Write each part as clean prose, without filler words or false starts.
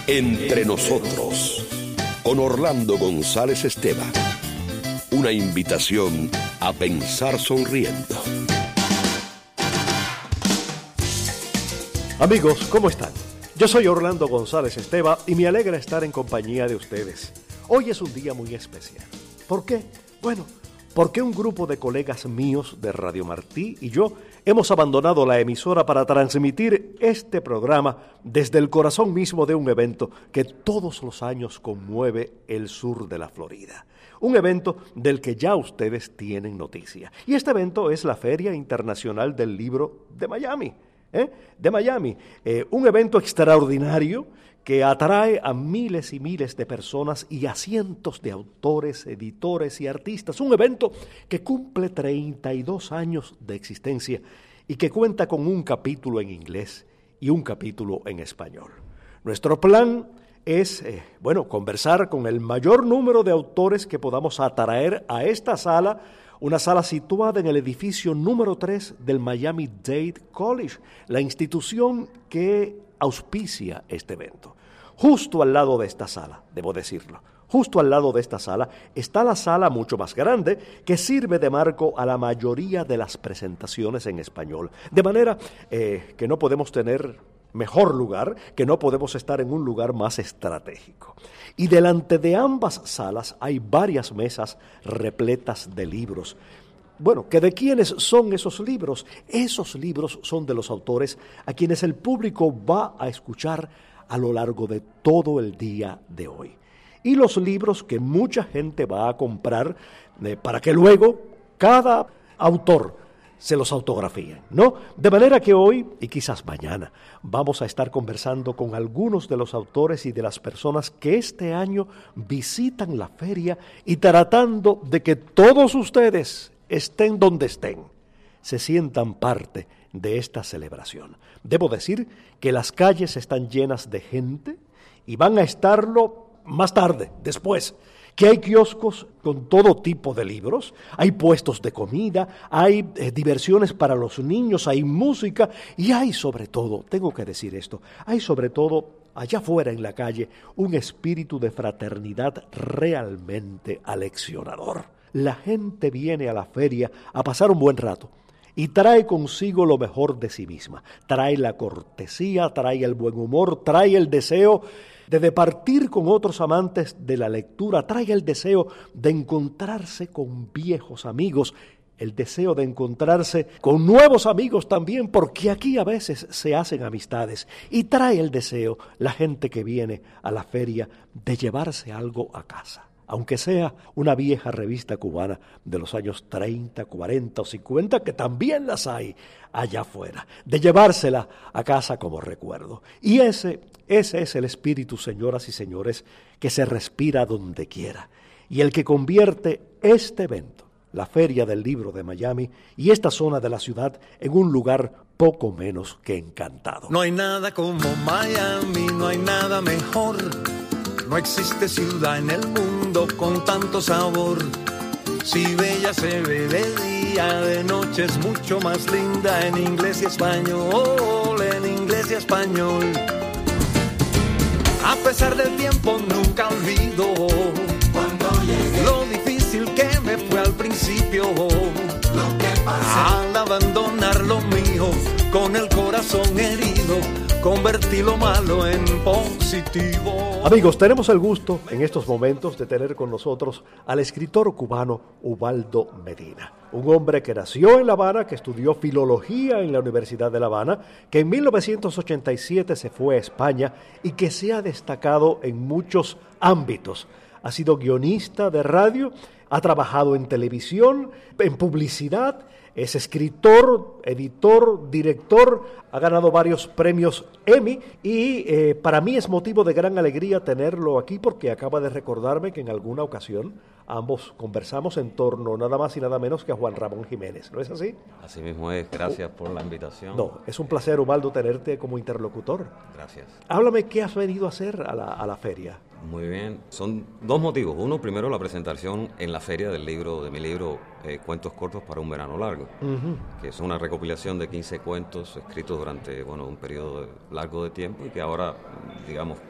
Entre nosotros, con Orlando González Esteban. Una invitación a pensar sonriendo. Amigos, ¿cómo están? Yo soy Orlando González Esteban y me alegra estar en compañía de ustedes. Hoy es un día muy especial. ¿Por qué? Bueno, porque un grupo de colegas míos de Radio Martí y yo hemos abandonado la emisora para transmitir este programa desde el corazón mismo de un evento que todos los años conmueve el sur de la Florida. Un evento del que ya ustedes tienen noticia. Y este evento es la Feria Internacional del Libro de Miami. Un evento extraordinario que atrae a miles y miles de personas y a cientos de autores, editores y artistas. Un evento que cumple 32 años de existencia y que cuenta con un capítulo en inglés y un capítulo en español. Nuestro plan es, conversar con el mayor número de autores que podamos atraer a esta sala, una sala situada en el edificio número 3 del Miami-Dade College, la institución que auspicia este evento. Justo al lado de esta sala, debo decirlo, justo al lado de esta sala está la sala mucho más grande que sirve de marco a la mayoría de las presentaciones en español. De manera que no podemos tener mejor lugar, que no podemos estar en un lugar más estratégico. Y delante de ambas salas hay varias mesas repletas de libros. Bueno, ¿que de quiénes son esos libros? Esos libros son de los autores a quienes el público va a escuchar a lo largo de todo el día de hoy. Y los libros que mucha gente va a comprar para que luego cada autor se los autografíen, ¿no? De manera que hoy, y quizás mañana, vamos a estar conversando con algunos de los autores y de las personas que este año visitan la feria y tratando de que todos ustedes, estén donde estén, se sientan parte de esta celebración. Debo decir que las calles están llenas de gente y van a estarlo más tarde, después, que hay kioscos con todo tipo de libros, hay puestos de comida, hay diversiones para los niños, hay música y hay sobre todo, tengo que decir esto, hay sobre todo allá afuera en la calle un espíritu de fraternidad realmente aleccionador. La gente viene a la feria a pasar un buen rato y trae consigo lo mejor de sí misma. Trae la cortesía, trae el buen humor, trae el deseo de departir con otros amantes de la lectura, trae el deseo de encontrarse con viejos amigos, el deseo de encontrarse con nuevos amigos también, porque aquí a veces se hacen amistades, y trae el deseo, la gente que viene a la feria, de llevarse algo a casa. Aunque sea una vieja revista cubana de los años 30, 40 o 50, que también las hay allá afuera, de llevársela a casa como recuerdo. Y ese es el espíritu, señoras y señores, que se respira donde quiera, y el que convierte este evento, la Feria del Libro de Miami, y esta zona de la ciudad en un lugar poco menos que encantado. No hay nada como Miami, no hay nada mejor. No existe ciudad en el mundo con tanto sabor. Si bella se ve de día, de noche es mucho más linda. En inglés y español, en inglés y español. A pesar del tiempo nunca olvido cuando llegué, lo difícil que me fue al principio, lo que pasé al abandonar lo mío, con el corazón herido, convertí lo malo en positivo. Amigos, tenemos el gusto en estos momentos de tener con nosotros al escritor cubano Ubaldo Medina, un hombre que nació en La Habana, que estudió filología en la Universidad de La Habana, que en 1987 se fue a España y que se ha destacado en muchos ámbitos. Ha sido guionista de radio, ha trabajado en televisión, en publicidad, es escritor, editor, director, ha ganado varios premios Emmy y para mí es motivo de gran alegría tenerlo aquí porque acaba de recordarme que en alguna ocasión ambos conversamos en torno nada más y nada menos que a Juan Ramón Jiménez, ¿no es así? Así mismo es, gracias por la invitación. No, es un placer, Ubaldo, tenerte como interlocutor. Gracias. Háblame, ¿qué has venido a hacer a la feria? Muy bien, son dos motivos. Uno, primero, la presentación en la feria de mi libro Cuentos cortos para un verano largo, que es una recopilación de 15 cuentos escritos durante un periodo largo de tiempo y que ahora, digamos,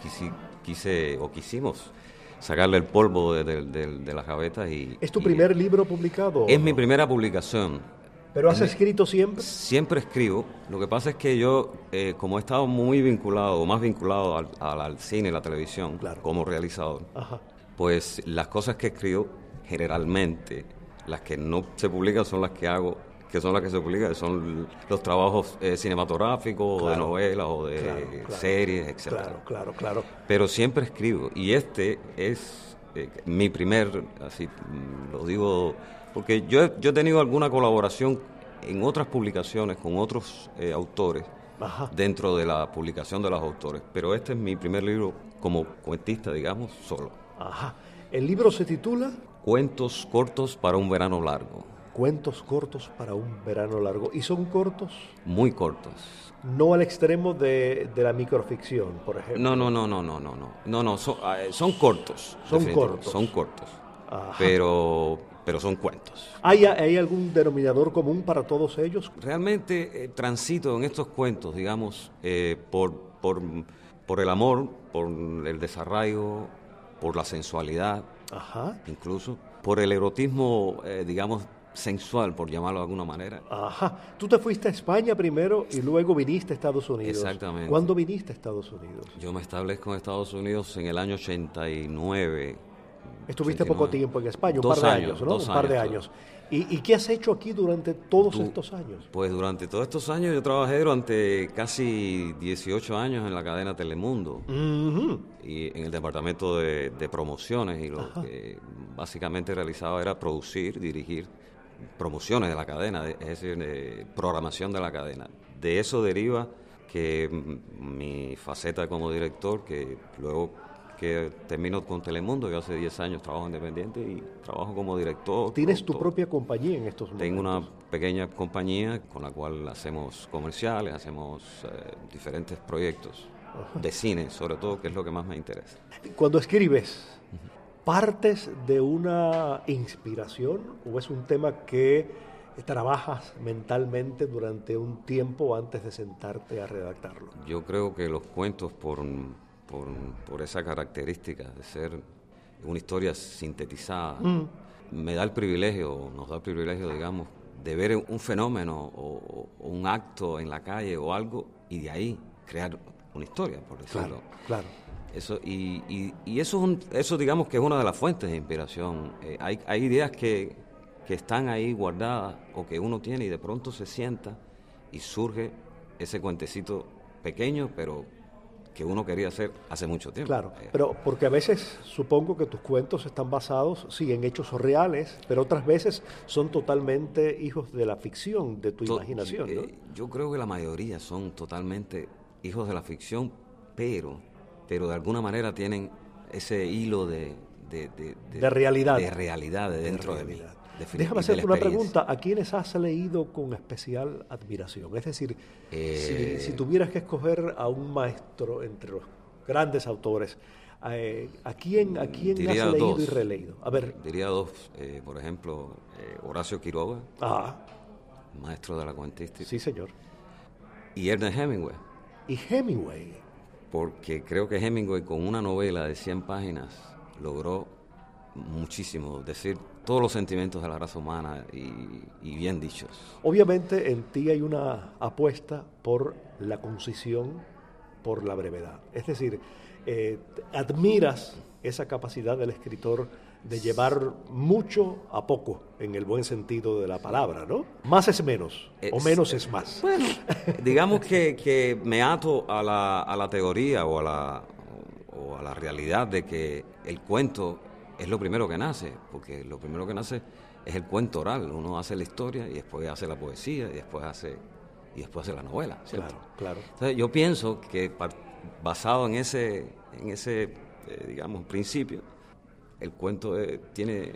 quisimos sacarle el polvo de las gavetas. ¿Es tu primer libro publicado? Es mi primera publicación. ¿Pero has escrito siempre? Siempre escribo. Lo que pasa es que yo, como he estado muy vinculado, o más vinculado al cine y la televisión, claro, como realizador, ajá, pues las cosas que escribo, generalmente, las que no se publican son las que hago, que son las que se publican, son los trabajos cinematográficos, claro, o de novelas, o de series, etc. Claro. Pero siempre escribo, y este es mi primer, así lo digo, porque yo he tenido alguna colaboración en otras publicaciones con otros autores, ajá, dentro de la publicación de los autores, pero este es mi primer libro como cuentista, digamos, solo. Ajá. ¿El libro se titula? Cuentos cortos para un verano largo. Cuentos cortos para un verano largo. ¿Y son cortos? Muy cortos. No al extremo de la microficción, por ejemplo. No, son cortos. Son cortos. Son cortos. Ajá. Pero son cuentos. ¿Hay algún denominador común para todos ellos? Realmente transito en estos cuentos, digamos, por el amor, por el desarraigo, por la sensualidad, ajá, incluso por el erotismo, digamos, sensual, por llamarlo de alguna manera. Ajá. Tú te fuiste a España primero y luego viniste a Estados Unidos. Exactamente. ¿Cuándo viniste a Estados Unidos? Yo me establezco en Estados Unidos en el año 89. Estuviste 89. Poco tiempo en España, un 2 par de años, ¿no? Un par de años. ¿Y qué has hecho aquí durante todos estos años? Pues durante todos estos años yo trabajé durante casi 18 años en la cadena Telemundo, uh-huh, y en el departamento de promociones, y lo, ajá, que básicamente realizaba era producir, dirigir promociones de la cadena, es decir, de programación de la cadena. De eso deriva que mi faceta como director, que luego que termino con Telemundo, yo hace 10 años trabajo independiente y trabajo como director. ¿Tienes tu propia compañía en estos momentos? Tengo una pequeña compañía con la cual hacemos comerciales, hacemos diferentes proyectos, ajá, de cine, sobre todo, que es lo que más me interesa. Cuando escribes, ¿partes de una inspiración o es un tema que trabajas mentalmente durante un tiempo antes de sentarte a redactarlo? Yo creo que los cuentos, por esa característica de ser una historia sintetizada, nos da el privilegio, digamos, de ver un fenómeno o un acto en la calle o algo, y de ahí crear una historia, por decirlo. Claro. Eso, y eso digamos que es una de las fuentes de inspiración. Hay ideas que están ahí guardadas o que uno tiene y de pronto se sienta y surge ese cuentecito pequeño, pero que uno quería hacer hace mucho tiempo. Claro, pero porque a veces supongo que tus cuentos están basados, sí, en hechos reales, pero otras veces son totalmente hijos de la ficción, de tu imaginación, ¿no? Yo creo que la mayoría son totalmente hijos de la ficción, pero de alguna manera tienen ese hilo de realidad. De realidad de dentro de mí. Déjame hacerte una pregunta. ¿A quiénes has leído con especial admiración? Es decir, si tuvieras que escoger a un maestro entre los grandes autores, ¿a quién has leído y releído? A ver. Diría dos. Por ejemplo, Horacio Quiroga, maestro de la cuentística. Sí, señor. Y Ernest Hemingway. ¿Y Hemingway? Porque creo que Hemingway, con una novela de 100 páginas, logró muchísimo, decir todos los sentimientos de la raza humana y bien dichos. Obviamente en ti hay una apuesta por la concisión, por la brevedad. Es decir, admiras esa capacidad del escritor de llevar mucho a poco, en el buen sentido de la palabra, ¿no? Más es menos, o menos es más. Bueno, digamos que me ato a la teoría o a la realidad de que el cuento es lo primero que nace, porque lo primero que nace es el cuento oral. Uno hace la historia y después hace la poesía y después hace la novela, ¿cierto? Claro. Entonces yo pienso que basado en ese digamos, principio, el cuento tiene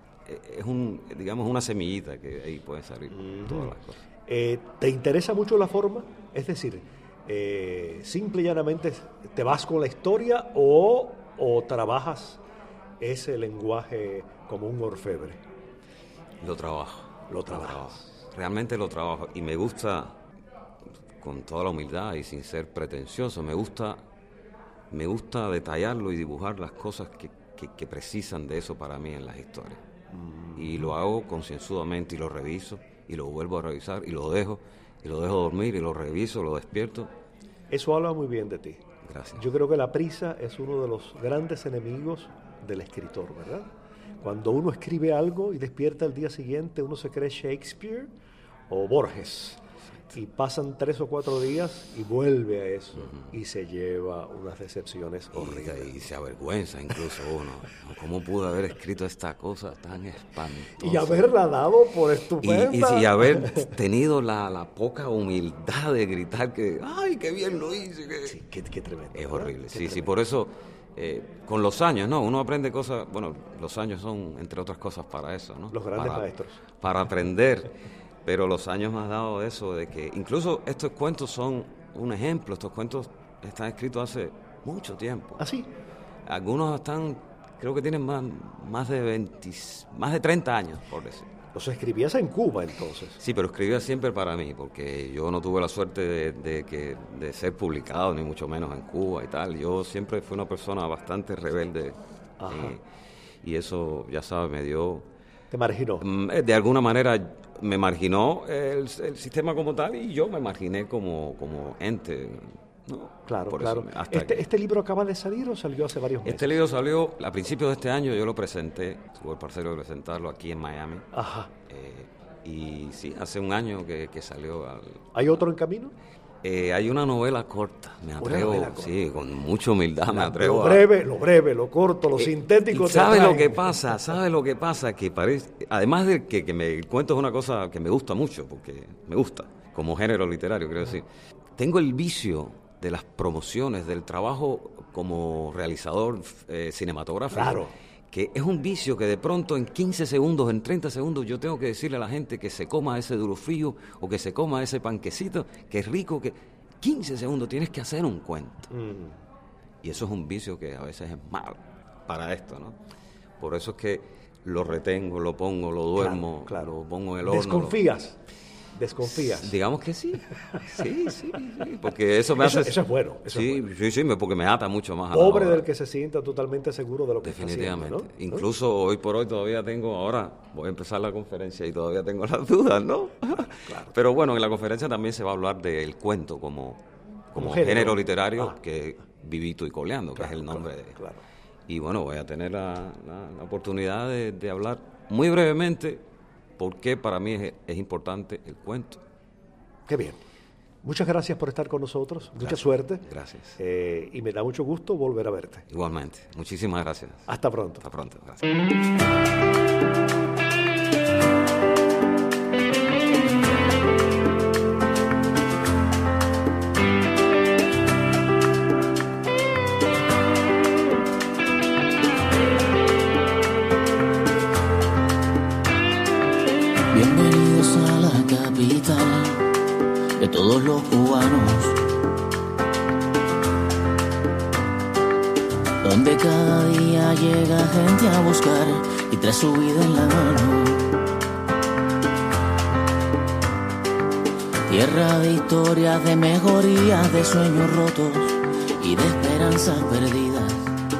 una semillita que ahí pueden salir todas las cosas. ¿Te interesa mucho la forma? Es decir, simple y llanamente te vas con la historia o trabajas ese lenguaje como un orfebre. Lo trabajo. Realmente lo trabajo. Y me gusta, con toda la humildad y sin ser pretencioso, me gusta me gusta detallarlo y dibujar las cosas que precisan de eso para mí en las historias. Y lo hago concienzudamente y lo reviso y lo vuelvo a revisar y lo dejo dormir y lo reviso, lo despierto. Eso habla muy bien de ti. Gracias. Yo creo que la prisa es uno de los grandes enemigos del escritor, ¿verdad? Cuando uno escribe algo y despierta el día siguiente, uno se cree Shakespeare o Borges. Y pasan 3 o 4 días y vuelve a eso y se lleva unas decepciones horribles. Y se avergüenza incluso uno. ¿Cómo pude haber escrito esta cosa tan espantosa? Y haberla dado por estupenda. Y haber tenido la poca humildad de gritar que ¡ay, qué bien lo hice! Sí, qué tremendo. Es horrible, sí, tremendo. Sí, por eso con los años, ¿no? Uno aprende cosas, bueno, los años son entre otras cosas para eso, ¿no? Los grandes maestros. Para aprender. Pero los años me han dado eso de que incluso estos cuentos son un ejemplo. Estos cuentos están escritos hace mucho tiempo. ¿Ah, sí? Algunos creo que tienen más de 30 años, por decir. Los escribías en Cuba, entonces. Sí, pero escribía siempre para mí, porque yo no tuve la suerte de ser publicado, ni mucho menos en Cuba y tal. Yo siempre fui una persona bastante rebelde. Y eso, ya sabes, me dio... ¿Te marginó? De alguna manera me marginó el sistema como tal y yo me marginé como ente, ¿no? Claro, por claro. Eso, ¿Este libro acaba de salir o salió hace varios meses? Este libro salió a principios de este año, yo lo presenté, tuve el placer de presentarlo aquí en Miami. Ajá. Y sí, hace un año que salió. ¿Hay otro en camino? Hay una novela corta, me atrevo, sí, con mucha humildad me atrevo. Lo breve, lo corto, lo sintético. ¿Sabe lo que pasa? Que parece, además de que el cuento es una cosa que me gusta mucho, porque me gusta, como género literario, quiero decir. Tengo el vicio de las promociones, del trabajo como realizador cinematográfico. Claro. Que es un vicio que de pronto en 15 segundos, en 30 segundos, yo tengo que decirle a la gente que se coma ese durofrío o que se coma ese panquecito, que es rico, que 15 segundos tienes que hacer un cuento. Y eso es un vicio que a veces es malo para esto, ¿no? Por eso es que lo retengo, lo pongo, lo duermo, lo pongo en el horno. ¿Desconfías? Digamos que sí. Sí, porque eso me hace... Eso es bueno. Sí, porque me ata mucho más a Pobre del que se sienta totalmente seguro de lo que está haciendo, ¿no? Definitivamente. Incluso hoy por hoy todavía voy a empezar la conferencia y todavía tengo las dudas, ¿no? Claro. Pero bueno, en la conferencia también se va a hablar del cuento como género literario que vivito y coleando, que es el nombre de... Claro. Y bueno, voy a tener la oportunidad de hablar muy brevemente porque para mí es importante el cuento. Qué bien. Muchas gracias por estar con nosotros. Mucha suerte. Gracias. Y me da mucho gusto volver a verte. Igualmente. Muchísimas gracias. Hasta pronto. Hasta pronto. Gracias. Bienvenidos a la capital de todos los cubanos, donde cada día llega gente a buscar y trae su vida en la mano. Tierra de historias, de mejorías, de sueños rotos y de esperanzas perdidas.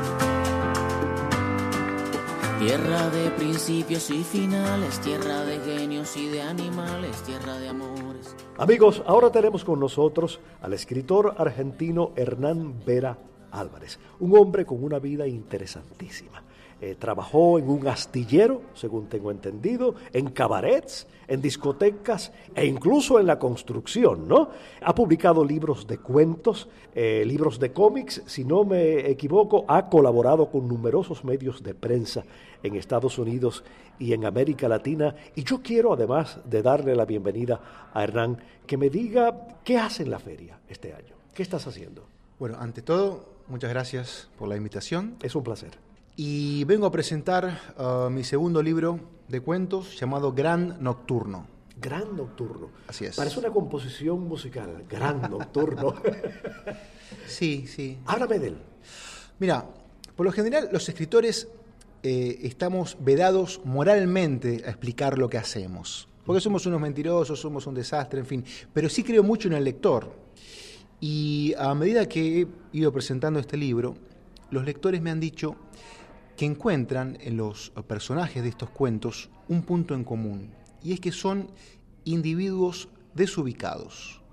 Tierra de principios y finales, tierra de genios y de animales, tierra de amores. Amigos, ahora tenemos con nosotros al escritor argentino Hernán Vera Álvarez, un hombre con una vida interesantísima. Trabajó en un astillero, según tengo entendido, en cabarets, en discotecas e incluso en la construcción, ¿no? Ha publicado libros de cuentos, libros de cómics, si no me equivoco, ha colaborado con numerosos medios de prensa en Estados Unidos y en América Latina. Y yo quiero, además de darle la bienvenida a Hernán, que me diga qué hace en la feria este año. ¿Qué estás haciendo? Bueno, ante todo, muchas gracias por la invitación. Es un placer. Y vengo a presentar mi segundo libro de cuentos llamado Gran Nocturno. Gran Nocturno. Así es. Parece una composición musical. Gran Nocturno. Sí. Háblame de él. Mira, por lo general los escritores estamos vedados moralmente a explicar lo que hacemos. Porque somos unos mentirosos, somos un desastre, en fin. Pero sí creo mucho en el lector. Y a medida que ido presentando este libro, los lectores me han dicho que encuentran en los personajes de estos cuentos un punto en común, y es que son individuos desubicados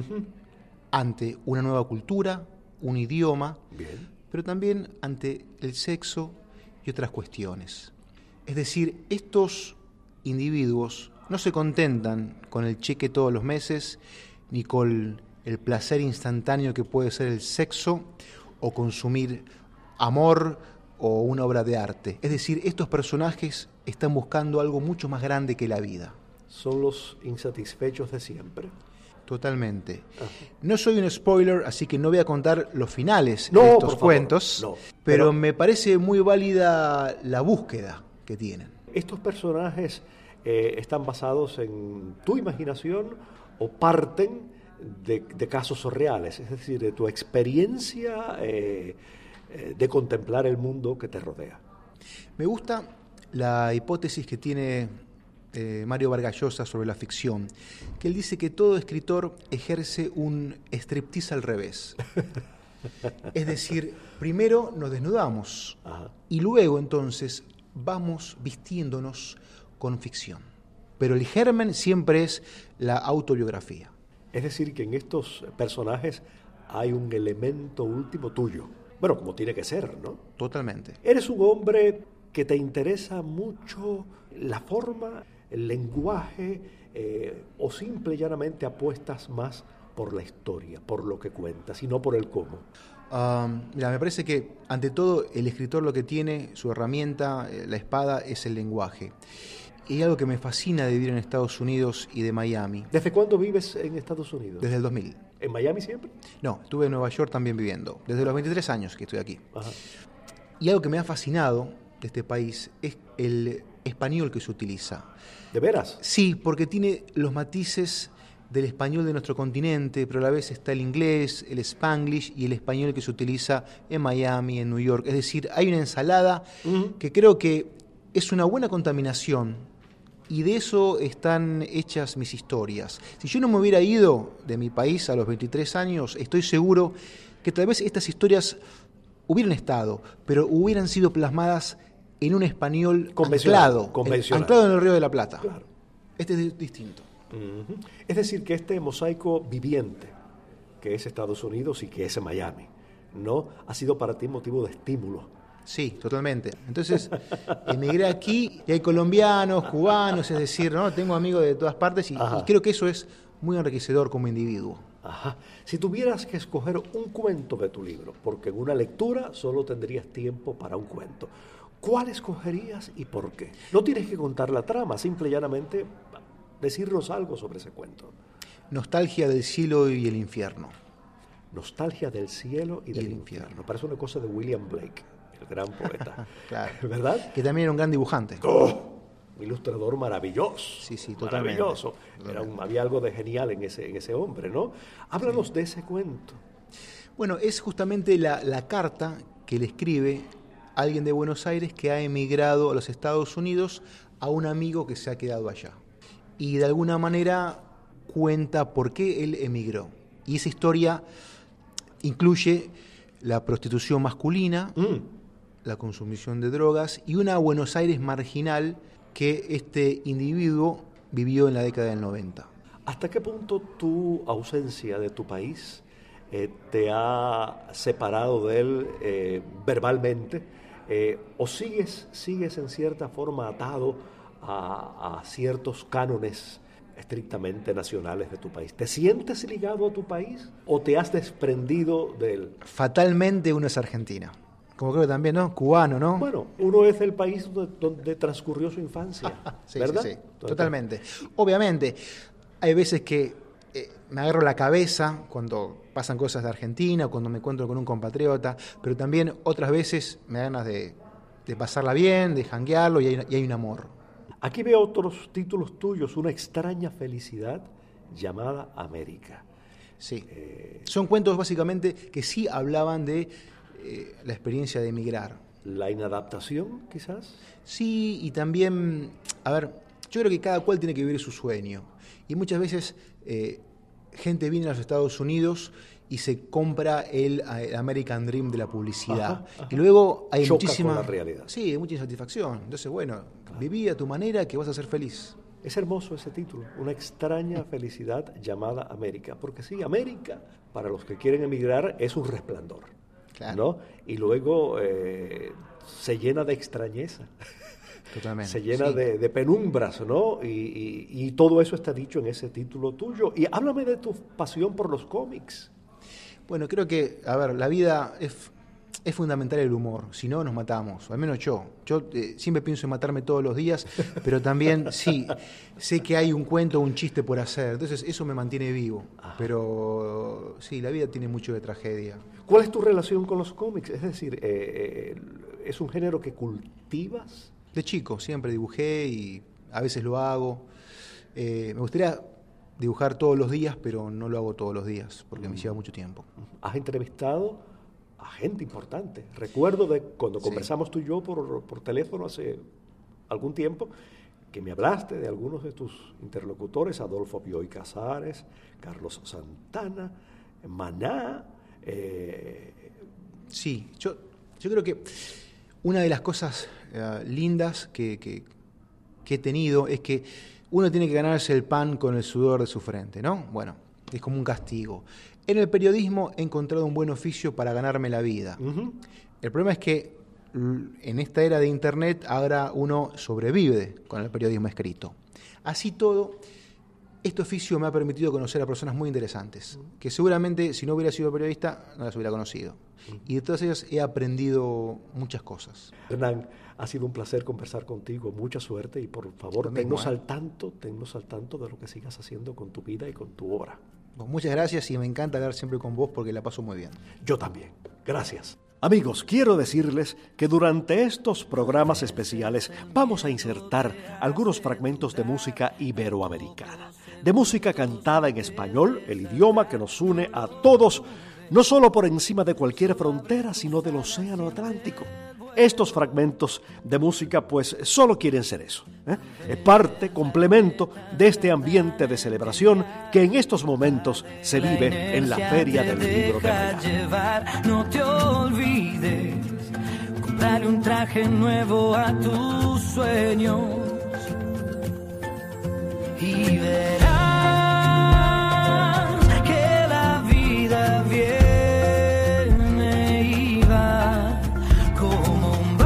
ante una nueva cultura, un idioma, pero también ante el sexo y otras cuestiones. Es decir, estos individuos no se contentan con el cheque todos los meses, ni con el placer instantáneo que puede ser el sexo, o consumir amor o una obra de arte. Es decir, estos personajes están buscando algo mucho más grande que la vida. Son los insatisfechos de siempre. Totalmente. No soy un spoiler, así que no voy a contar los finales de estos cuentos, pero me parece muy válida la búsqueda que tienen. ¿Estos personajes están basados en tu imaginación o parten de casos reales? Es decir, de tu experiencia de contemplar el mundo que te rodea. Me gusta la hipótesis que tiene Mario Vargas Llosa sobre la ficción, que él dice que todo escritor ejerce un striptease al revés. Es decir, primero nos desnudamos y luego entonces vamos vistiéndonos con ficción. Pero el germen siempre es la autobiografía. Es decir, que en estos personajes hay un elemento último tuyo. Bueno, como tiene que ser, ¿no? Totalmente. Eres un hombre que te interesa mucho la forma, el lenguaje, o simple y llanamente apuestas más por la historia, por lo que cuentas, y no por el cómo. Mira, me parece que ante todo el escritor lo que tiene, su herramienta, la espada, es el lenguaje. Y algo que me fascina de vivir en Estados Unidos y de Miami. ¿Desde cuándo vives en Estados Unidos? Desde el 2000. ¿En Miami siempre? No, estuve en Nueva York también viviendo, desde los 23 años que estoy aquí. Ajá. Y algo que me ha fascinado de este país es el español que se utiliza. ¿De veras? Sí, porque tiene los matices del español de nuestro continente, pero a la vez está el inglés, el spanglish y el español que se utiliza en Miami, en New York. Es decir, hay una ensalada que creo que es una buena contaminación. Y de eso están hechas mis historias. Si yo no me hubiera ido de mi país a los 23 años, estoy seguro que tal vez estas historias hubieran estado, pero hubieran sido plasmadas en un español anclado en el Río de la Plata. Claro. Este es distinto. Es decir, que este mosaico viviente, que es Estados Unidos y que es Miami, ¿no? Ha sido para ti motivo de estímulo. Sí, totalmente. Entonces, emigré aquí y hay colombianos, cubanos, es decir, ¿no? Tengo amigos de todas partes y creo que eso es muy enriquecedor como individuo. Ajá. Si tuvieras que escoger un cuento de tu libro, porque en una lectura solo tendrías tiempo para un cuento, ¿cuál escogerías y por qué? No tienes que contar la trama, simple y llanamente decirnos algo sobre ese cuento. Nostalgia del cielo y el infierno. Nostalgia del cielo y del infierno. Parece una cosa de William Blake, el gran poeta. Claro. ¿Verdad? Que también era un gran dibujante. Un ilustrador maravilloso. Sí, totalmente. Maravilloso. Había algo de genial en ese hombre, ¿no? Háblanos de ese cuento. Bueno, es justamente la carta que le escribe alguien de Buenos Aires que ha emigrado a los Estados Unidos a un amigo que se ha quedado allá. Y de alguna manera cuenta por qué él emigró. Y esa historia incluye la prostitución masculina, la consumición de drogas y una Buenos Aires marginal que este individuo vivió en la década del 90. ¿Hasta qué punto tu ausencia de tu país te ha separado de él verbalmente? ¿O sigues en cierta forma atado a ciertos cánones estrictamente nacionales de tu país? ¿Te sientes ligado a tu país o te has desprendido de él? Fatalmente uno es argentino. Como creo que también, ¿no? Cubano, ¿no? Bueno, uno es del país donde transcurrió su infancia, sí, ¿verdad? Sí, totalmente. Obviamente, hay veces que me agarro la cabeza cuando pasan cosas de Argentina, cuando me encuentro con un compatriota, pero también otras veces me da ganas de pasarla bien, de janguearlo y hay un amor. Aquí veo otros títulos tuyos, Una extraña felicidad llamada América. Sí, son cuentos básicamente que sí hablaban de la experiencia de emigrar. ¿La inadaptación, quizás? Sí, y también, a ver, yo creo que cada cual tiene que vivir su sueño. Y muchas veces gente viene a los Estados Unidos y se compra el American Dream de la publicidad. Y luego hay choca muchísima... con la realidad. Sí, hay mucha insatisfacción. Entonces, bueno, viví a tu manera que vas a ser feliz. Es hermoso ese título, una extraña felicidad llamada América, porque sí, América, para los que quieren emigrar, es un resplandor, Claro. ¿no? Y luego se llena de extrañeza, Totalmente. se llena Sí. de penumbras, ¿no? Y todo eso está dicho en ese título tuyo. Y háblame de tu pasión por los cómics. Bueno, creo que, a ver, la vida es fundamental el humor, si no nos matamos, o al menos yo. Yo siempre pienso en matarme todos los días, pero también sí, sé que hay un cuento, un chiste por hacer, entonces eso me mantiene vivo. Pero sí, la vida tiene mucho de tragedia. ¿Cuál es tu relación con los cómics? Es decir, ¿es un género que cultivas? De chico siempre dibujé y a veces lo hago. Me gustaría dibujar todos los días, pero no lo hago todos los días, porque me lleva mucho tiempo. Has entrevistado a gente importante. Recuerdo de cuando Sí. conversamos tú y yo por teléfono hace algún tiempo, que me hablaste de algunos de tus interlocutores, Adolfo Bioy Casares, Carlos Santana, Maná. Sí, yo creo que una de las cosas lindas que he tenido es que uno tiene que ganarse el pan con el sudor de su frente, ¿no? Bueno, es como un castigo. En el periodismo he encontrado un buen oficio para ganarme la vida. Uh-huh. El problema es que en esta era de Internet ahora uno sobrevive con el periodismo escrito. Así todo, este oficio me ha permitido conocer a personas muy interesantes, que seguramente si no hubiera sido periodista no las hubiera conocido. Y de todas ellas he aprendido muchas cosas. Hernán, ha sido un placer conversar contigo, mucha suerte y por favor Lo mismo, tennos al tanto de lo que sigas haciendo con tu vida y con tu obra. Pues muchas gracias y me encanta hablar siempre con vos porque la paso muy bien. Yo también. Gracias. Amigos, quiero decirles que durante estos programas especiales vamos a insertar algunos fragmentos de música iberoamericana, de música cantada en español, el idioma que nos une a todos, no solo por encima de cualquier frontera, sino del Océano Atlántico. Estos fragmentos de música pues solo quieren ser eso, es parte, complemento de este ambiente de celebración que en estos momentos se vive en la Feria del Libro de Miami. No te olvides, comprarle un traje nuevo a tus sueños y verás que la vida viene y va como un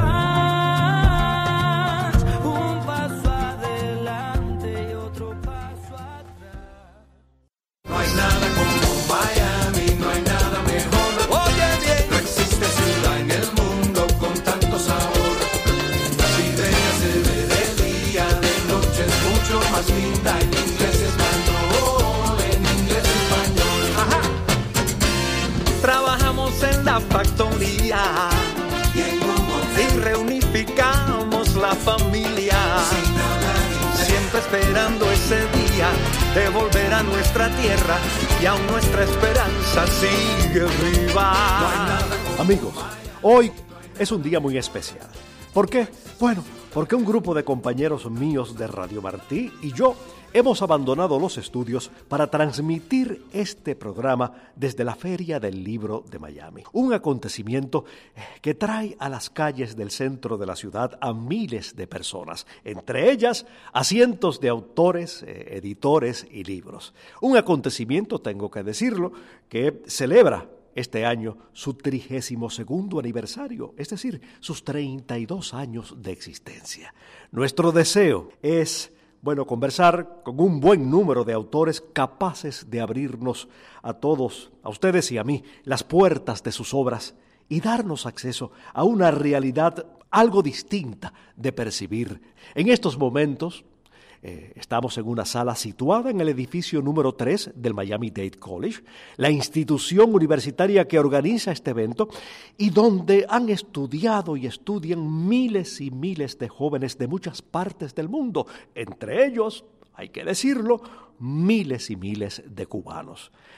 vals, un paso adelante y otro paso atrás. No hay nada como Miami, no hay nada mejor. Oye bien, no existe ciudad en el mundo con tanto sabor. Si de ella se ve de día, de noche es mucho más linda. En inglés español, en inglés español. Ajá. Trabajamos en la factoría y reunificamos la familia. Siempre esperando ese día de volver a nuestra tierra y aún nuestra esperanza sigue viva. Amigos, hoy es un día muy especial. ¿Por qué? Bueno, porque un grupo de compañeros míos de Radio Martí y yo hemos abandonado los estudios para transmitir este programa desde la Feria del Libro de Miami. Un acontecimiento que trae a las calles del centro de la ciudad a miles de personas, entre ellas a cientos de autores, editores y libros. Un acontecimiento, tengo que decirlo, que celebra este año su 32º aniversario, es decir, sus 32 años de existencia. Nuestro deseo es, bueno, conversar con un buen número de autores capaces de abrirnos a todos, a ustedes y a mí, las puertas de sus obras y darnos acceso a una realidad algo distinta de percibir. En estos momentos estamos en una sala situada en el edificio número 3 del Miami-Dade College, la institución universitaria que organiza este evento y donde han estudiado y estudian miles y miles de jóvenes de muchas partes del mundo, entre ellos, hay que decirlo, miles y miles de cubanos.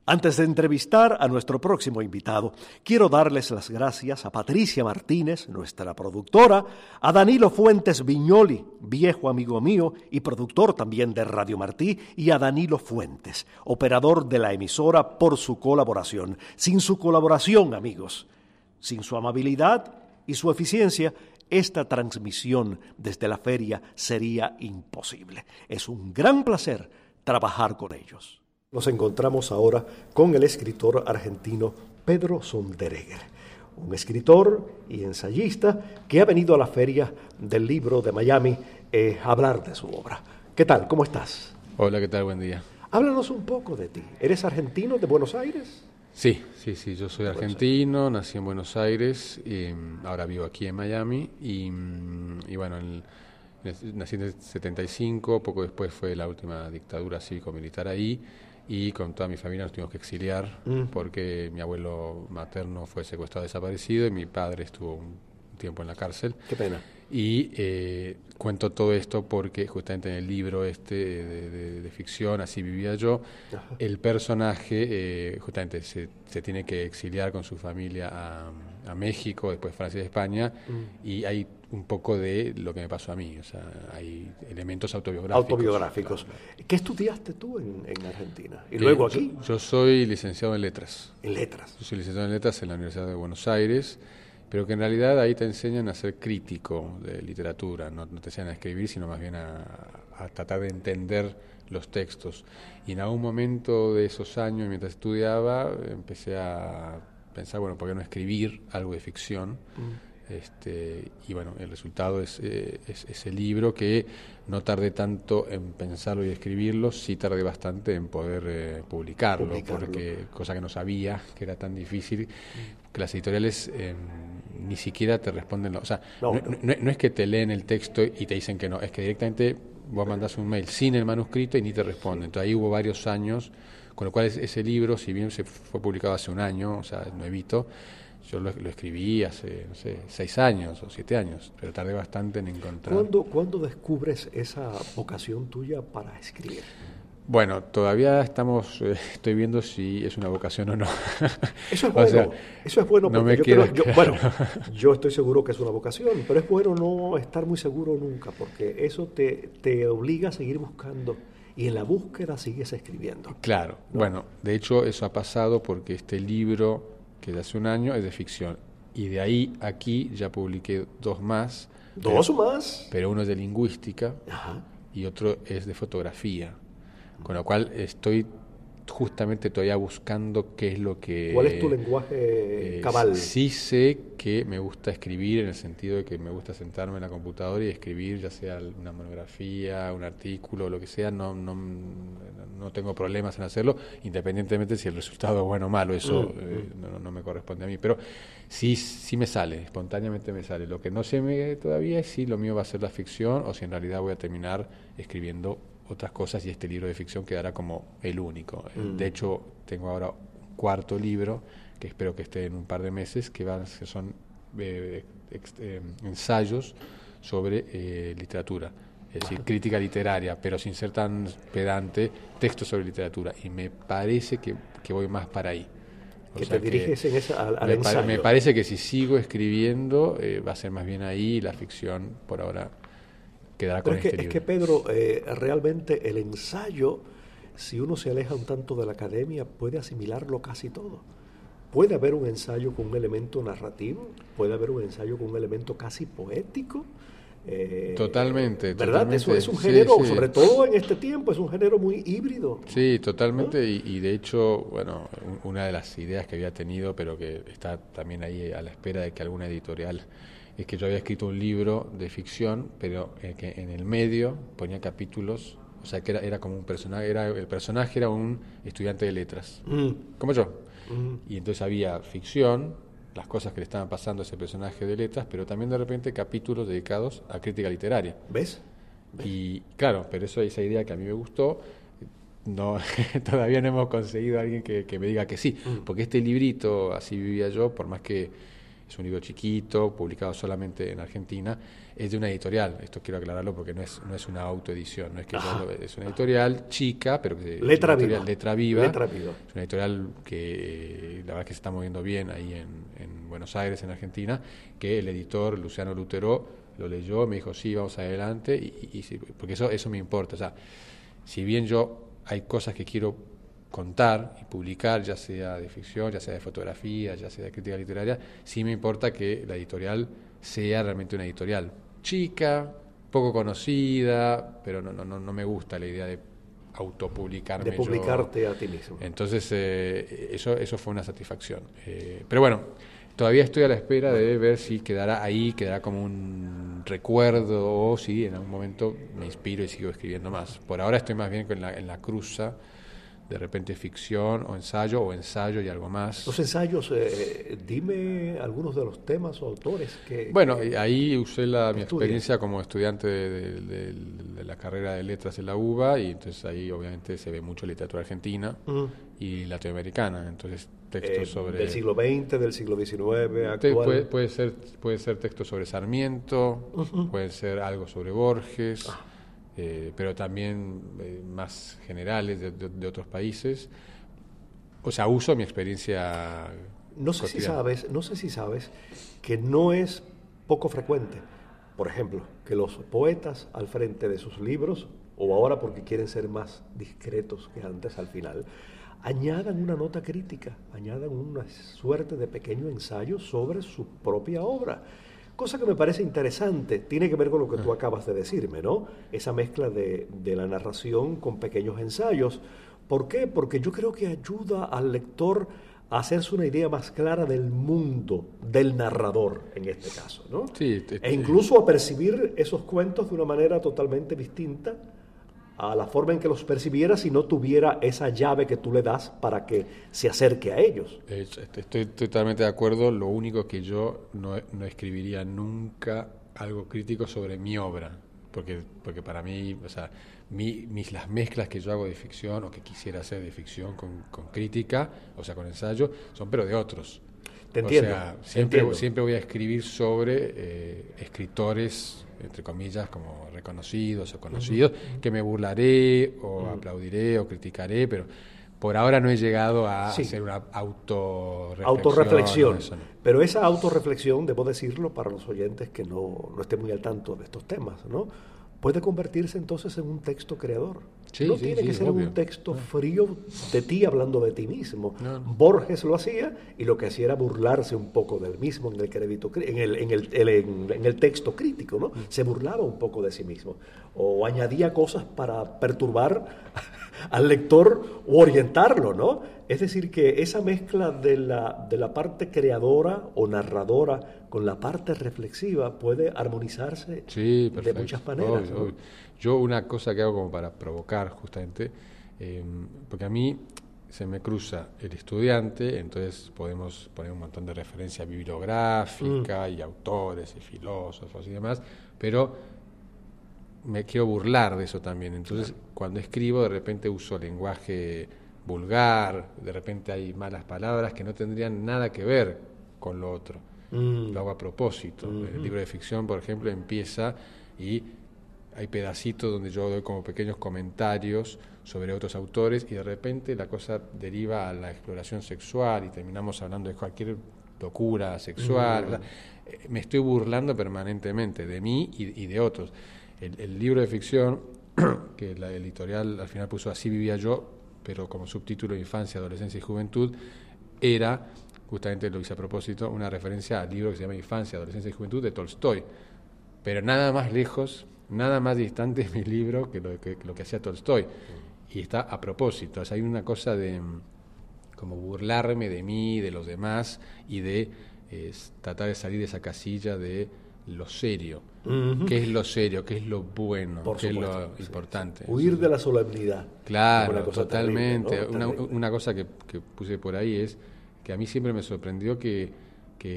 Antes de entrevistar a nuestro próximo invitado, quiero darles las gracias a Patricia Martínez, nuestra productora, a Danilo Fuentes Viñoli, viejo amigo mío y productor también de Radio Martí, y a Danilo Fuentes, operador de la emisora, por su colaboración. Sin su colaboración, amigos, sin su amabilidad y su eficiencia, esta transmisión desde la feria sería imposible. Es un gran placer trabajar con ellos. Nos encontramos ahora con el escritor argentino Pedro Sonderegger, un escritor y ensayista que ha venido a la Feria del Libro de Miami a hablar de su obra. ¿Qué tal? ¿Cómo estás? Hola, ¿qué tal? Buen día. Háblanos un poco de ti. ¿Eres argentino de Buenos Aires? Sí, yo soy argentino, nací en Buenos Aires, y ahora vivo aquí en Miami y bueno, nací en el 75, poco después fue la última dictadura cívico-militar ahí. Y con toda mi familia nos tuvimos que exiliar porque mi abuelo materno fue secuestrado, desaparecido, y mi padre estuvo un tiempo en la cárcel. Qué pena. Y cuento todo esto porque justamente en el libro de ficción, Así vivía yo, ajá, el personaje justamente se tiene que exiliar con su familia a México, después Francia y España, y hay un poco de lo que me pasó a mí, o sea, hay elementos autobiográficos. Claro. ¿Qué estudiaste tú en Argentina? ¿Y luego aquí? Yo soy licenciado en Letras. ¿En Letras? Yo soy licenciado en Letras en la Universidad de Buenos Aires, pero que en realidad ahí te enseñan a ser crítico de literatura, no te enseñan a escribir, sino más bien a tratar de entender los textos. Y en algún momento de esos años, mientras estudiaba, empecé a pensar, bueno, ¿por qué no escribir algo de ficción? Y bueno, el resultado es ese libro que no tardé tanto en pensarlo y escribirlo, sí tardé bastante en poder publicarlo, porque cosa que no sabía que era tan difícil, que las editoriales ni siquiera te responden, o sea, no es que te leen el texto y te dicen que no, es que directamente vos mandás un mail sin el manuscrito y ni te responden. Entonces ahí hubo varios años, con lo cual ese libro, si bien se fue publicado hace un año, o sea, nuevito, yo lo escribí hace, no sé, 6 años o 7 años, pero tardé bastante en encontrar. ¿Cuándo descubres esa vocación tuya para escribir? Bueno, todavía estoy viendo si es una vocación o no. Eso es bueno, o sea, eso es bueno porque yo estoy seguro que es una vocación, pero es bueno no estar muy seguro nunca, porque eso te obliga a seguir buscando. Y en la búsqueda sigues escribiendo. Claro, ¿no? Bueno, de hecho eso ha pasado porque este libro que de hace un año es de ficción. Y de ahí aquí ya publiqué 2 más. ¿2 más? Pero uno es de lingüística, ajá, y otro es de fotografía. Con lo cual estoy justamente todavía buscando qué es lo que... ¿Cuál es tu lenguaje cabal? Sí sé que me gusta escribir, en el sentido de que me gusta sentarme en la computadora y escribir, ya sea una monografía, un artículo, lo que sea, no tengo problemas en hacerlo, independientemente si el resultado es bueno o malo, eso no me corresponde a mí, pero sí me sale, espontáneamente me sale. Lo que no sé todavía es si lo mío va a ser la ficción o si en realidad voy a terminar escribiendo otras cosas y este libro de ficción quedará como el único. De hecho, tengo ahora un 4º libro que espero que esté en un par de meses, que son ensayos sobre literatura, es decir, crítica literaria, pero sin ser tan pedante, textos sobre literatura, y me parece que voy más para ahí. Que te diriges en al ensayo. Me parece que si sigo escribiendo va a ser más bien ahí, la ficción por ahora quedará con este libro. Es que Pedro, realmente el ensayo, si uno se aleja un tanto de la academia, puede asimilarlo casi todo. Puede haber un ensayo con un elemento narrativo, puede haber un ensayo con un elemento casi poético. Totalmente. ¿Verdad? Totalmente. Eso es un género, sí. Sobre todo en este tiempo, es un género muy híbrido. Sí, totalmente, ¿no? Y de hecho, bueno, una de las ideas que había tenido, pero que está también ahí a la espera de que alguna editorial, es que yo había escrito un libro de ficción, pero que en el medio ponía capítulos, o sea que era como un personaje, el personaje era un estudiante de letras, como yo. Y entonces había ficción, las cosas que le estaban pasando a ese personaje de letras, pero también de repente capítulos dedicados a crítica literaria. ¿Ves? Y claro, pero esa idea que a mí me gustó, todavía no hemos conseguido a alguien que me diga que sí, porque este librito, Así vivía yo, por más que es un libro chiquito, publicado solamente en Argentina, es de una editorial, esto quiero aclararlo porque no es una autoedición, no es que es una editorial chica, pero que Letra Viva. Letra Viva. Es una editorial que la verdad que se está moviendo bien ahí en Buenos Aires, en Argentina, que el editor Luciano Lutero lo leyó, me dijo, sí, vamos adelante, y sí, porque eso me importa. O sea, si bien hay cosas que quiero contar y publicar, ya sea de ficción, ya sea de fotografía, ya sea de crítica literaria, sí me importa que la editorial sea realmente una editorial chica, poco conocida, pero no me gusta la idea de autopublicarme. De publicarte a ti mismo. Entonces, eso fue una satisfacción. Pero bueno, todavía estoy a la espera de ver si quedará como un recuerdo, o si en algún momento me inspiro y sigo escribiendo más. Por ahora estoy más bien en la cruza, de repente ficción o ensayo y algo más. Los ensayos, dime algunos de los temas o autores que... Bueno, ahí usé mi experiencia como estudiante de la carrera de letras en la UBA, y entonces ahí obviamente se ve mucho literatura argentina y latinoamericana, entonces textos sobre... Del siglo XX, del siglo XIX, actual. Puede ser textos sobre Sarmiento, puede ser algo sobre Borges... pero también más generales de otros países. O sea, uso mi experiencia no sé si sabes que no es poco frecuente, por ejemplo, que los poetas al frente de sus libros, o ahora porque quieren ser más discretos que antes al final, añadan una nota crítica, añadan una suerte de pequeño ensayo sobre su propia obra. Cosa que me parece interesante, tiene que ver con lo que tú acabas de decirme, ¿no? Esa mezcla de la narración con pequeños ensayos. ¿Por qué? Porque yo creo que ayuda al lector a hacerse una idea más clara del mundo del narrador, en este caso, ¿no? Sí, e incluso a percibir esos cuentos de una manera totalmente distinta a la forma en que los percibiera si no tuviera esa llave que tú le das para que se acerque a ellos. Estoy totalmente de acuerdo. Lo único que yo no escribiría nunca algo crítico sobre mi obra, porque para mí, o sea, las mezclas que yo hago de ficción o que quisiera hacer de ficción con crítica, o sea, con ensayo, son pero de otros. Te entiendo. O sea, siempre voy a escribir sobre escritores, entre comillas, como reconocidos o conocidos, que me burlaré o aplaudiré o criticaré, pero por ahora no he llegado a hacer una autorreflexión. No. Pero esa autorreflexión, debo decirlo para los oyentes que no estén muy al tanto de estos temas, ¿no? Puede convertirse entonces en un texto creador. No tiene que ser un texto frío de ti hablando de ti mismo. No. Borges lo hacía, y lo que hacía era burlarse un poco del mismo en el crédito, en el texto crítico, ¿no? Se burlaba un poco de sí mismo, o añadía cosas para perturbar al lector o orientarlo, ¿no? Es decir, que esa mezcla de la parte creadora o narradora con la parte reflexiva puede armonizarse de muchas maneras. ¿no? Yo una cosa que hago como para provocar justamente, porque a mí se me cruza el estudiante, entonces podemos poner un montón de referencia bibliográfica y autores y filósofos y demás, pero me quiero burlar de eso también. Entonces, cuando escribo, de repente uso lenguaje vulgar, de repente hay malas palabras que no tendrían nada que ver con lo otro. Lo hago a propósito. El libro de ficción, por ejemplo, empieza y hay pedacitos donde yo doy como pequeños comentarios sobre otros autores, y de repente la cosa deriva a la exploración sexual y terminamos hablando de cualquier locura sexual. Me estoy burlando permanentemente de mí y de otros. El libro de ficción, que la editorial al final puso Así vivía yo, pero como subtítulo Infancia, Adolescencia y Juventud, era, justamente lo hice a propósito, una referencia al libro que se llama Infancia, Adolescencia y Juventud de Tolstoy. Pero nada más lejos, nada más distante de mi libro que lo que hacía Tolstoy. Y está a propósito. O sea, hay una cosa de como burlarme de mí, de los demás, y de tratar de salir de esa casilla de lo serio. ¿Qué es lo serio? ¿Qué es lo bueno? ¿Qué es lo importante? Huir de la solemnidad. Claro, totalmente. Terrible, ¿no? Una cosa que puse por ahí es que a mí siempre me sorprendió que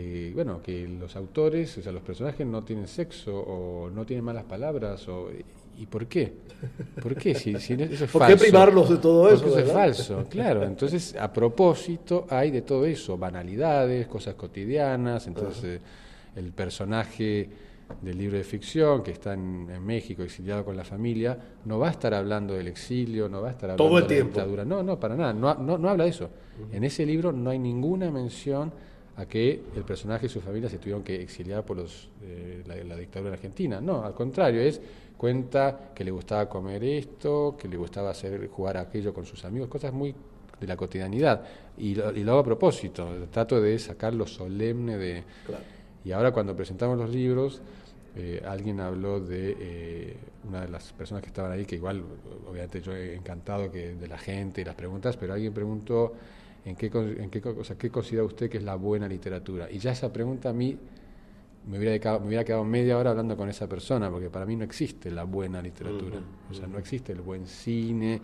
los autores, o sea, los personajes no tienen sexo o no tienen malas palabras, ¿y por qué? ¿Por qué? Si eso es falso. ¿Por qué privarlos de todo eso? Porque eso es falso, claro. Entonces, a propósito, hay de todo eso, banalidades, cosas cotidianas. Entonces, el personaje del libro de ficción que está en México, exiliado con la familia, no va a estar hablando del exilio, no va a estar hablando todo el de la tiempo. dictadura. No, para nada. No habla de eso. En ese libro no hay ninguna mención a que el personaje y su familia se tuvieron que exiliar por la dictadura en Argentina. No, al contrario, cuenta que le gustaba comer esto, que le gustaba jugar a aquello con sus amigos, cosas muy de la cotidianidad. Y lo hago a propósito, trato de sacar lo solemne de... Claro. Y ahora cuando presentamos los libros, alguien habló de una de las personas que estaban ahí, que igual, obviamente yo he encantado de la gente y las preguntas, pero alguien preguntó ¿qué considera usted que es la buena literatura? Y ya esa pregunta a mí me hubiera quedado media hora hablando con esa persona, porque para mí no existe la buena literatura. O sea, no existe el buen cine.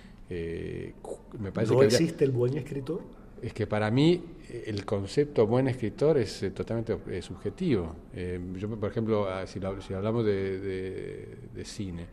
Me parece ¿No que existe el buen escritor? Es que para mí el concepto buen escritor es totalmente subjetivo. Yo, por ejemplo, si hablamos de cine,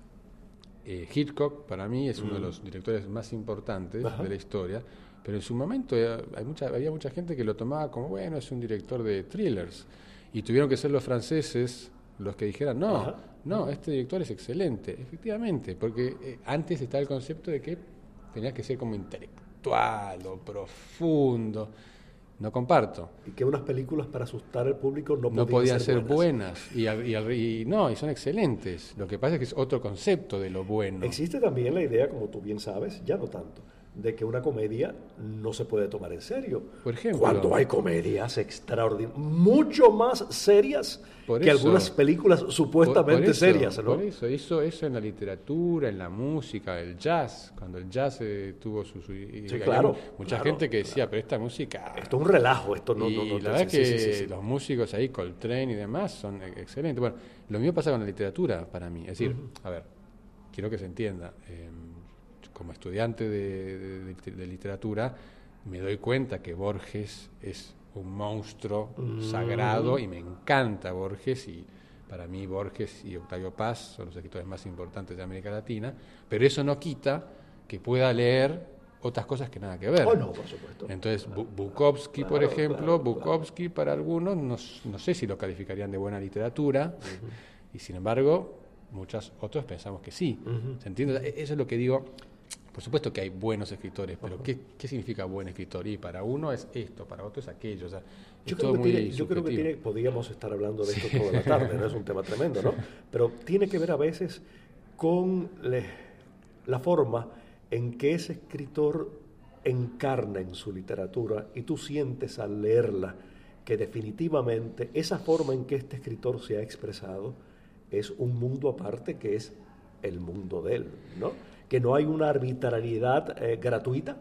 Hitchcock para mí es uno de los directores más importantes de la historia, pero en su momento había mucha gente que lo tomaba como, bueno, es un director de thrillers, y tuvieron que ser los franceses los que dijeran, no, este director es excelente, efectivamente, porque antes está el concepto de que tenía que ser como intelectual o profundo. No comparto. Y que unas películas para asustar al público no podían ser buenas. Y son excelentes. Lo que pasa es que es otro concepto de lo bueno. Existe también la idea, como tú bien sabes, ya no tanto, de que una comedia no se puede tomar en serio. Por ejemplo, cuando hay comedias extraordinarias, mucho más serias que algunas películas supuestamente serias, ¿no? Por eso en la literatura, en la música, el jazz, cuando el jazz tuvo su claro, mucha gente que decía, pero esta música... Esto es un relajo, esto no... Y la verdad que los músicos ahí, Coltrane y demás, son excelentes. Bueno, lo mismo pasa con la literatura para mí. Es decir, a ver, quiero que se entienda... como estudiante de literatura, me doy cuenta que Borges es un monstruo sagrado y me encanta Borges, y para mí Borges y Octavio Paz son los escritores más importantes de América Latina, pero eso no quita que pueda leer otras cosas que nada que ver. Oh, no, por supuesto. Entonces, Bukowski, por ejemplo, Bukowski para algunos no sé si lo calificarían de buena literatura, y sin embargo, muchos otros pensamos que sí. ¿Se entiende? Eso es lo que digo. Por supuesto que hay buenos escritores, pero ¿qué significa buen escritor? Y para uno es esto, para otro es aquello. O sea, yo creo que podríamos estar hablando de esto toda la tarde, ¿no? Es un tema tremendo, ¿no? Pero tiene que ver a veces con la forma en que ese escritor encarna en su literatura, y tú sientes al leerla que definitivamente esa forma en que este escritor se ha expresado es un mundo aparte, que es el mundo de él, ¿no? Que no hay una arbitrariedad gratuita,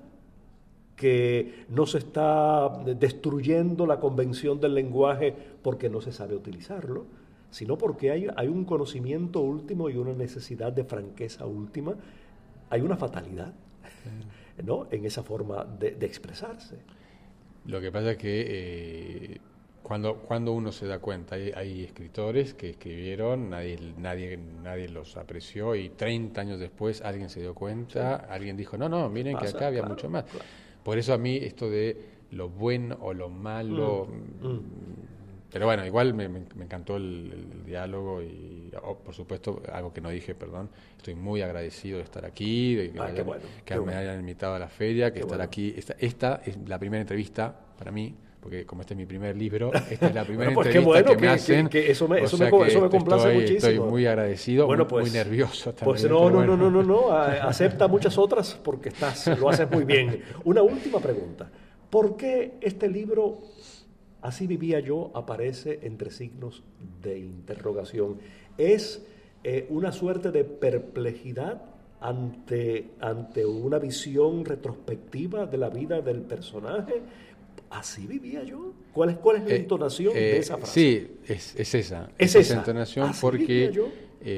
que no se está destruyendo la convención del lenguaje porque no se sabe utilizarlo, sino porque hay un conocimiento último y una necesidad de franqueza última. Hay una fatalidad, ¿no?, en esa forma de expresarse. Lo que pasa es que cuando uno se da cuenta, hay escritores que escribieron, nadie los apreció, y 30 años después alguien se dio cuenta, alguien dijo, no, miren que acá había mucho más. Claro. Por eso a mí esto de lo bueno o lo malo... Pero bueno, igual me encantó el diálogo y, por supuesto, algo que no dije, perdón, estoy muy agradecido de estar aquí, de que me hayan invitado a la feria, que estar aquí. Esta es la primera entrevista para mí, porque como este es mi primer libro, esta es la primera entrevista que me hacen. Eso me complace muchísimo. Estoy muy agradecido, muy nervioso también. Pues no, acepta muchas otras porque lo haces muy bien. Una última pregunta. ¿Por qué este libro, Así vivía yo, aparece entre signos de interrogación? ¿Es una suerte de perplejidad ante una visión retrospectiva de la vida del personaje? ¿Así vivía yo? ¿Cuál es la entonación de esa frase? Sí, es esa. Es esa entonación, ¿Así porque vivía yo?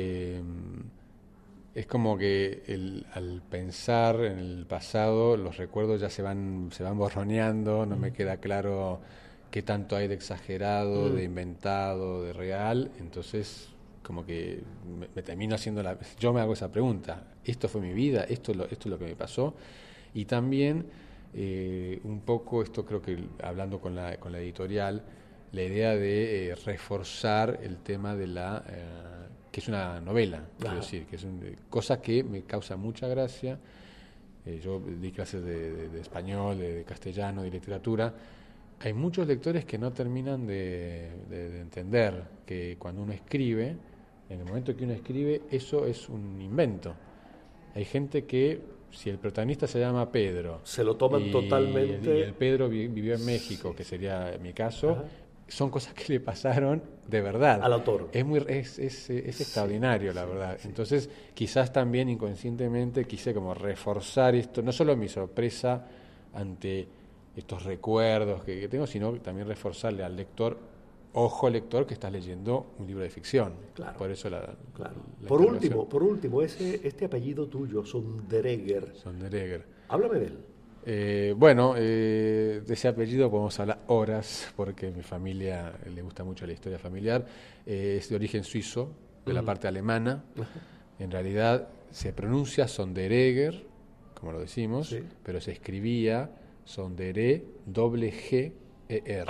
Es como que al pensar en el pasado, los recuerdos ya se van borroneando, no me queda claro qué tanto hay de exagerado, de inventado, de real. Entonces, como que me termino haciendo yo me hago esa pregunta, ¿esto fue mi vida? ¿Esto es lo que me pasó? Y también un poco esto, creo que hablando con la editorial, la idea de reforzar el tema de que es una novela, quiero decir, que es cosa que me causa mucha gracia. Yo di clases de español, de castellano, de literatura. Hay muchos lectores que no terminan de entender que cuando uno escribe, en el momento que uno escribe, eso es un invento. Hay gente que, si el protagonista se llama Pedro, se lo toman totalmente. Y el Pedro vivió en México, que sería mi caso, son cosas que le pasaron de verdad. Al autor. Es extraordinario, la verdad. Sí. Entonces, quizás también inconscientemente quise como reforzar esto, no solo mi sorpresa ante estos recuerdos que tengo, sino también reforzarle al lector, ojo lector, que estás leyendo un libro de ficción. Claro. Por eso Por último, este apellido tuyo, Sonderegger. Háblame de él. De ese apellido podemos hablar horas, porque a mi familia le gusta mucho la historia familiar. Es de origen suizo, de la parte alemana. En realidad se pronuncia Sonderegger, como lo decimos, pero se escribía Sonderé, G-E-R.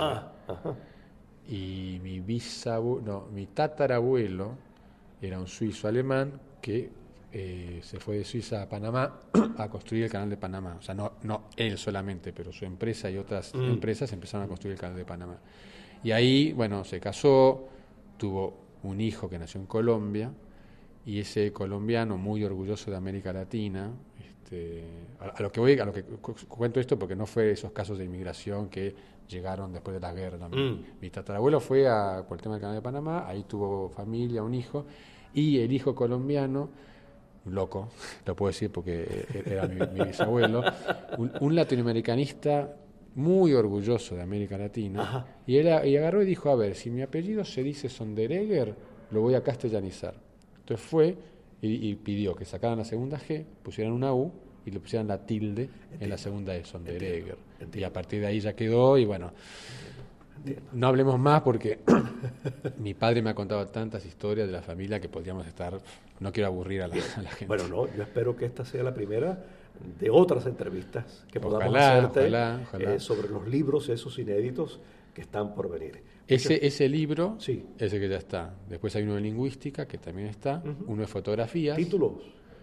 Y mi tatarabuelo era un suizo alemán que se fue de Suiza a Panamá a construir el canal de Panamá. O sea, no él solamente, pero su empresa y otras empresas empezaron a construir el canal de Panamá. Y ahí, se casó, tuvo un hijo que nació en Colombia, y ese colombiano, muy orgulloso de América Latina, a lo que cuento esto porque no fue esos casos de inmigración que llegaron después de la guerra. Mi tatarabuelo fue por el tema del canal de Panamá, ahí tuvo familia, un hijo, y el hijo colombiano, loco, lo puedo decir porque era mi bisabuelo, un latinoamericanista muy orgulloso de América Latina, y agarró y dijo, a ver, si mi apellido se dice Sonderegger, lo voy a castellanizar. Entonces fue y pidió que sacaran la segunda G, pusieran una U y le pusieran la tilde en la segunda E, Sonderegger. Y a partir de ahí ya quedó, y no hablemos más porque mi padre me ha contado tantas historias de la familia que podríamos estar. No quiero aburrir a la gente. Yo espero que esta sea la primera de otras entrevistas que podamos hacerte ojalá. Sobre los libros esos inéditos que están por venir. Ese libro, ese que ya está. Después hay uno de lingüística que también está, uno de fotografías. ¿Títulos?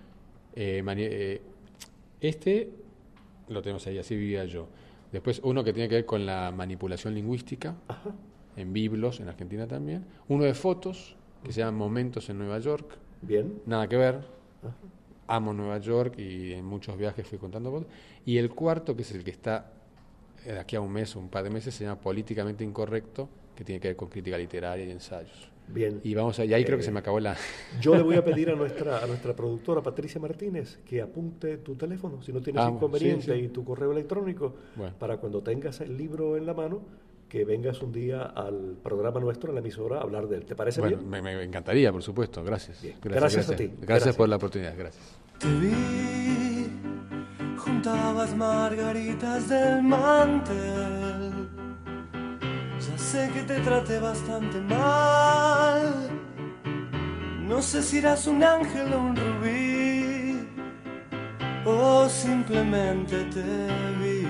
Este lo tenemos ahí, Así vivía yo. Después uno que tiene que ver con la manipulación lingüística, en Biblos, en Argentina también. Uno de fotos, que se llama Momentos en Nueva York. Bien. Nada que ver. Amo Nueva York y en muchos viajes fui contando fotos. Y el cuarto, que es el que está de aquí a un mes o un par de meses, se llama Políticamente Incorrecto, que tiene que ver con crítica literaria y ensayos. Bien. Y ahí creo que se me acabó la... Yo le voy a pedir a nuestra productora Patricia Martínez que apunte tu teléfono, si no tienes inconveniente, y tu correo electrónico, para cuando tengas el libro en la mano, que vengas un día al programa nuestro, en la emisora, a hablar de él. ¿Te parece bien? Me encantaría, por supuesto. Gracias. Gracias a ti. Gracias por la oportunidad. Gracias. Te vi, juntabas margaritas del mantel. Ya sé que te traté bastante mal. No sé si eras un ángel o un rubí, o simplemente te vi.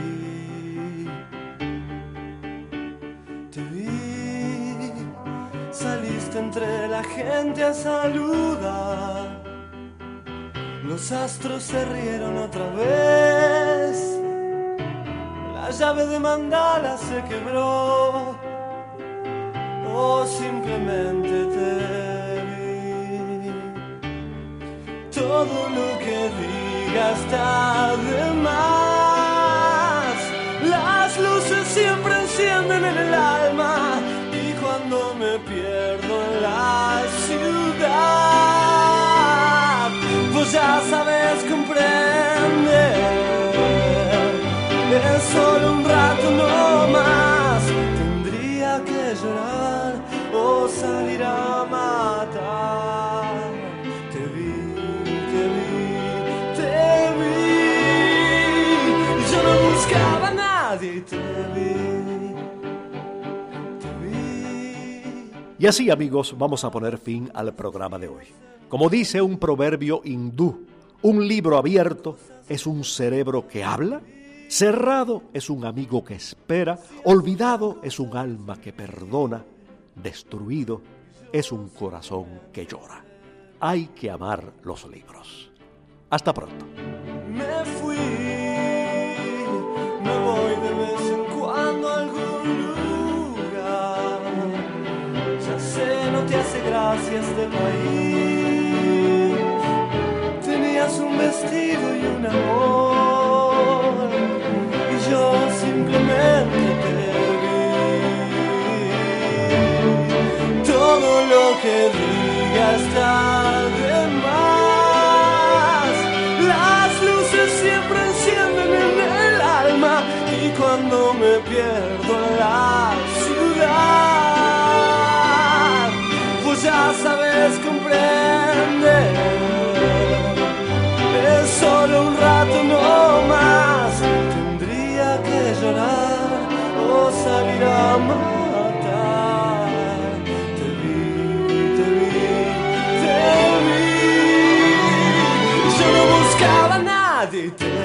Te vi, saliste entre la gente a saludar. Los astros se rieron otra vez. La llave de mandala se quebró, o simplemente te vi. Todo lo que diga está de más. Las luces siempre encienden en el alma, y cuando me pierdo en la ciudad, vos ya sabes comprender. Es solo un rato no más. Tendría que llorar o salir a matar. Te vi, yo no buscaba a nadie y te vi. Y así, amigos, vamos a poner fin al programa de hoy. Como dice un proverbio hindú, un libro abierto es un cerebro que habla, cerrado es un amigo que espera, olvidado es un alma que perdona, destruido es un corazón que llora. Hay que amar los libros. Hasta pronto. Me fui, me voy de vez en cuando a algún lugar. Ya sé, no te hace gracia este país. Tenías un vestido y un amor, y yo simplemente te vi. Todo lo que diga está de más. Las luces siempre encienden en el alma, y cuando me pierdo en la ciudad, pues ya sabes comprender. Es solo un rato no más, tendría que llorar o salir a matar. Te vi, yo no buscaba a nadie y te vi.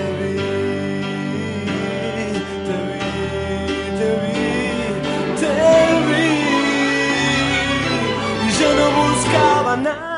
Yo no buscaba a nadie.